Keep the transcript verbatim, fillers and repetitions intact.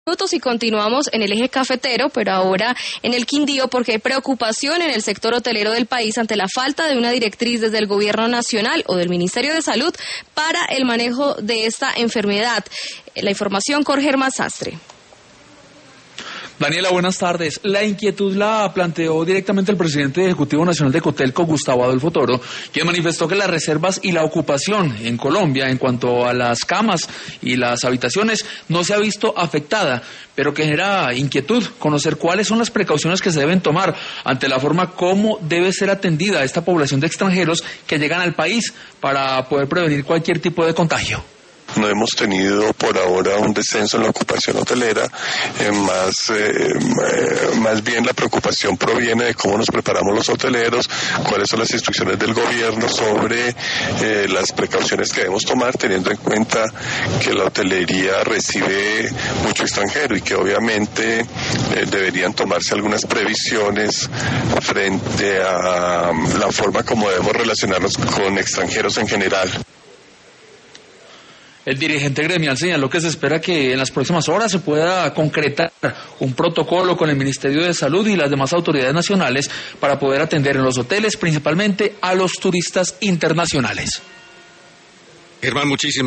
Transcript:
Minutos y continuamos en el eje cafetero, pero ahora en el Quindío, porque hay preocupación en el sector hotelero del país ante la falta de una directriz desde el gobierno nacional o del Ministerio de Salud para el manejo de esta enfermedad. La información con Germán Sastre. Daniela, buenas tardes. La inquietud la planteó directamente el presidente ejecutivo nacional de Cotelco, Gustavo Adolfo Toro, quien manifestó que las reservas y la ocupación en Colombia en cuanto a las camas y las habitaciones no se ha visto afectada, pero que genera inquietud conocer cuáles son las precauciones que se deben tomar ante la forma como debe ser atendida esta población de extranjeros que llegan al país para poder prevenir cualquier tipo de contagio. No hemos tenido por ahora un descenso en la ocupación hotelera, eh, más, eh, más bien la preocupación proviene de cómo nos preparamos los hoteleros, cuáles son las instrucciones del gobierno sobre eh, las precauciones que debemos tomar, teniendo en cuenta que la hotelería recibe mucho extranjero y que obviamente eh, deberían tomarse algunas previsiones frente a la forma como debemos relacionarnos con extranjeros en general. El dirigente gremial señaló que se espera que en las próximas horas se pueda concretar un protocolo con el Ministerio de Salud y las demás autoridades nacionales para poder atender en los hoteles principalmente a los turistas internacionales. Germán, muchísimas